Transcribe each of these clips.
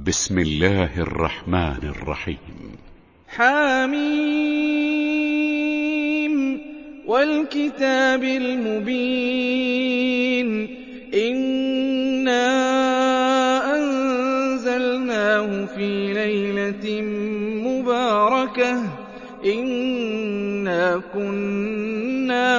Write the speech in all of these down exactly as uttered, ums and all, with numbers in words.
بسم الله الرحمن الرحيم. حميم والكتاب المبين إنا أنزلناه في ليلة مباركة إنا كنا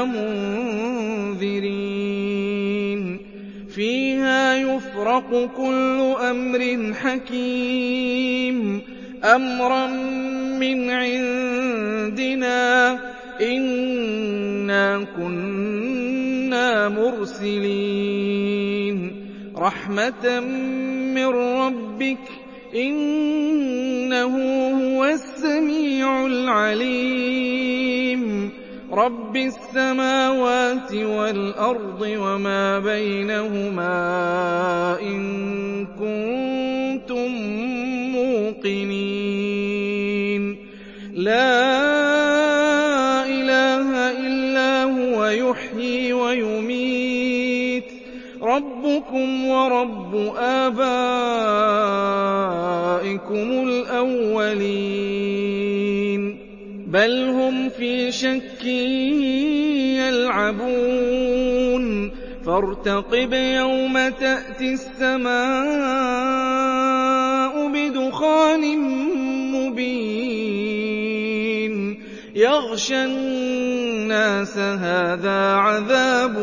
منذرين فيها يفرق كل أمر حكيم أمرا من عندنا إنا كنا مرسلين رحمة من ربك إنه هو السميع العليم رب السماوات والأرض وما بينهما إن كنتم موقنين لا إله إلا هو يحيي ويميت ربكم ورب آبائكم الأولين بل هم في شك يلعبون فارتقب يوم تأتي السماء بدخان مبين يغشى الناس هذا عذاب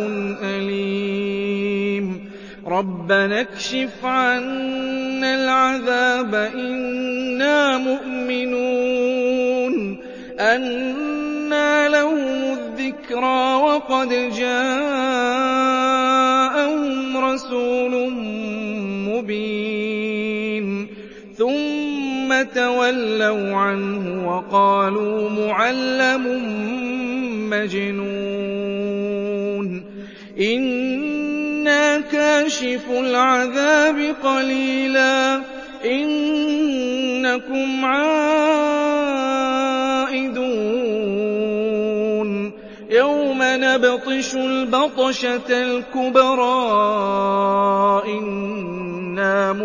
أليم ربنا اكشف عنا العذاب إنا مؤمنون أنى لهم الذكرى وقد جاءهم رسول مبين ثم تولوا عنه وقالوا معلم مجنون إنا كاشف العذاب قليلا إنكم عائدون يوم نبطش البطشة الكبرى إنا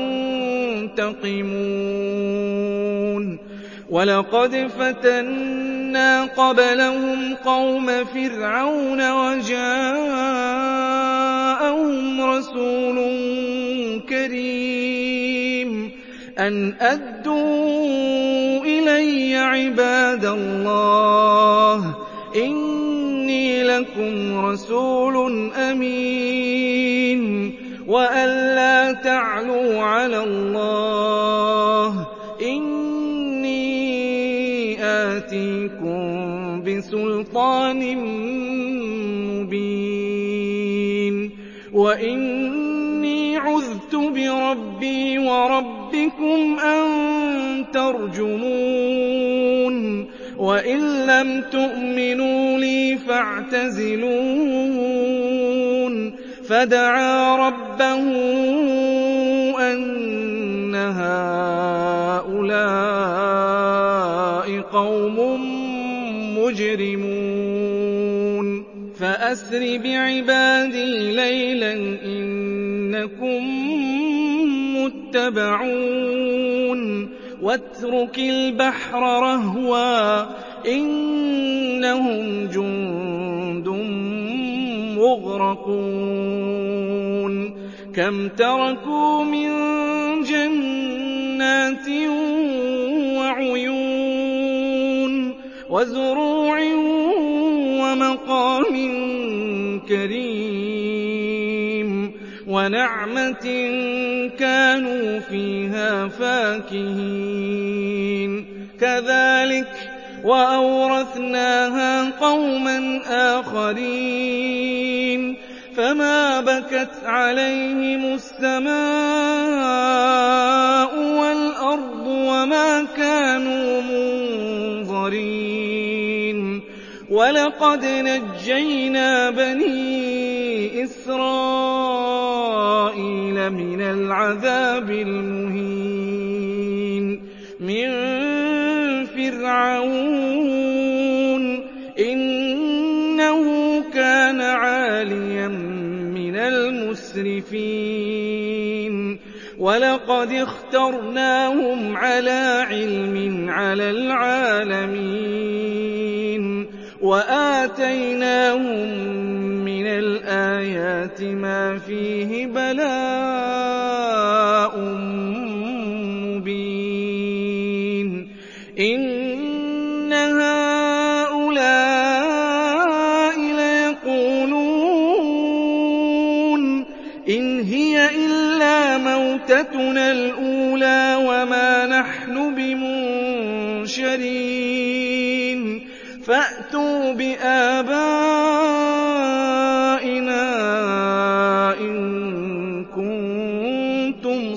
منتقمون ولقد فتنا قبلهم قوم فرعون وجاءهم رسول كريم أن أدوا إلي عباد الله إني لكم رسول أمين وأن لا تعلوا على الله إني آتيكم بسلطان مبين وإني عذت بربي وربكم أن ترجمون وإن لم تؤمنوا لي فاعتزلون فدعا ربه أن هؤلاء قوم مجرمون فأسر بعبادي ليلا إنكم متبعون واترك البحر رهوا إنهم جند مغرقون كم تركوا من جنات وعيون وزروع ومقام كريم ونعمة كانوا فيها فاكهين كذلك وأورثناها قوما آخرين فما بكت عليهم السماء والأرض وما كانوا منظرين ولقد نجينا بني إسرائيل من العذاب المهين من فرعون إنه كان عاليا من المسرفين وَلَقَدِ اخْتَرْنَاهُمْ عَلَىٰ عِلْمٍ عَلَى الْعَالَمِينَ وَآتَيْنَاهُم مِّنَ الْآيَاتِ مَا فِيهِ بَلَاءٌ مُّبِينٌ إِنَّ هَٰؤُلَاءِ لَيَقُولُونَ إِنْ هِيَ إِلَّا مَوْتَتُنَا الْأُولَىٰ وَمَا نَحْنُ بِمُنشَرِينَ فَأْتُوا بِآبَائِنَا إِن كُنتُمْ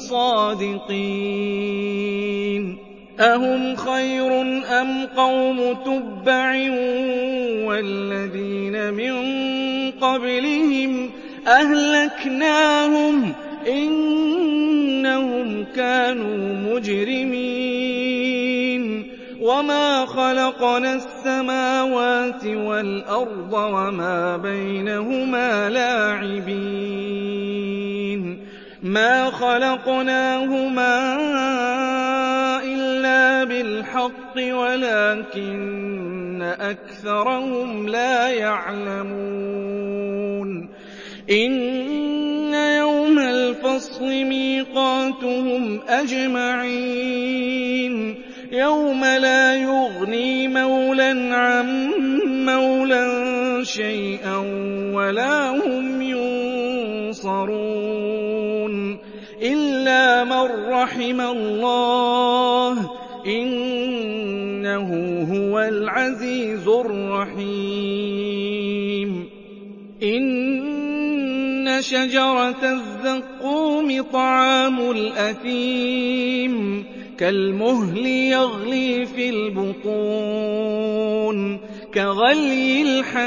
صَادِقِينَ أَهُمْ خَيْرٌ أَمْ قَوْمُ تُبَّعٍ وَالَّذِينَ مِن قَبْلِهِمْ أَهْلَكْنَاهُمْ إِنَّهُمْ كَانُوا مُجْرِمِينَ وَمَا خَلَقْنَا السَّمَاوَاتِ وَالْأَرْضَ وَمَا بَيْنَهُمَا لَاعِبِينَ مَا خَلَقْنَاهُمَا إِلَّا بِالْحَقِّ وَلَٰكِنَّ أَكْثَرَهُمْ لَا يَعْلَمُونَ إِنَّ يَوْمَ الْفَصْلِ مِيقَاتُهُمْ أَجْمَعِينَ يَوْمَ لَا يُغْنِي مَوْلًى عَن مَّوْلًى شَيْئًا وَلَا هُمْ يُنصَرُونَ إِلَّا مَن رَّحِمَ اللَّهُ إِنَّهُ هُوَ الْعَزِيزُ الرَّحِيمُ إِنَّ شَجَرَتَ الزَّقُّومِ طَعَامُ الْأَثِيمِ كَالْمُهْلِ يَغْلِي فِي الْبُطُونِ كَغَلْيِ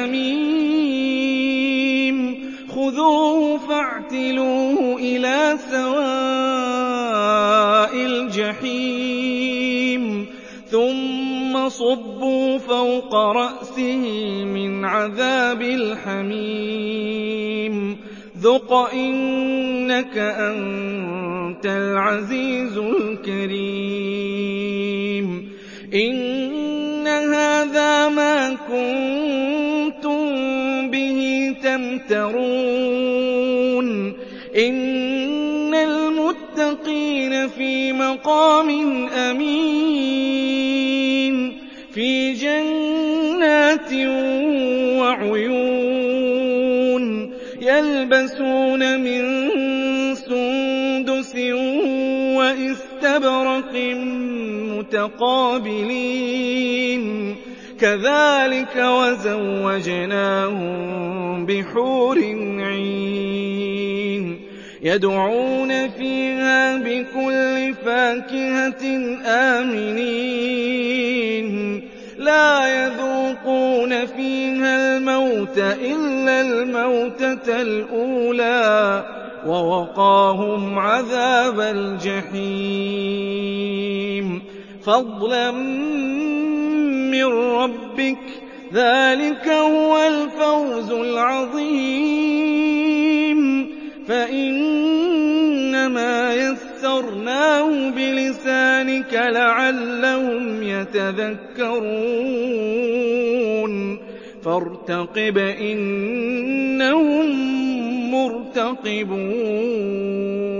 الْحَمِيمِ خُذُوهُ فَاعْتِلُوهُ إِلَىٰ سَوَاءِ الْجَحِيمِ ثُمَّ صُبُّوا فَوْقَ رَأْسِهِ مِنْ عَذَابِ الْحَمِيمِ ذُقْ إِنَّكَ أَنتَ الْعَزِيزُ الْكَرِيمُ إِنَّ هَٰذَا مَا كُنتُم بِهِ تَمْتَرُونَ إِنَّ الْمُتَّقِينَ فِي مَقَامٍ أَمِينٍ فِي جَنَّاتٍ وَعُيُونٍ يَلْبَسُونَ مِن سُندُسٍ وَإِسْتَبْرَقٍ مُّتَقَابِلِينَ كَذَٰلِكَ وَزَوَّجْنَاهُم بِحُورٍ عِينٍ يَدْعُونَ فِيهَا بِكُلِّ فَاكِهَةٍ آمِنِينَ لَا يَذُوقُونَ فِيهَا الْمَوْتَ إِلَّا الْمَوْتَةَ الْأُولَىٰ وَوَقَاهُمْ عَذَابَ الْجَحِيمِ فَضْلًا مِّن رَّبِّكَ ۚ ذَٰلِكَ هُوَ الْفَوْزُ الْعَظِيمُ فَإِنَّمَا يَسَّرْنَاهُ بِلِسَانِكَ لَعَلَّهُمْ يَتَذَكَّرُونَ فَارْتَقِبْ إِنَّهُم مُّرْتَقِبُونَ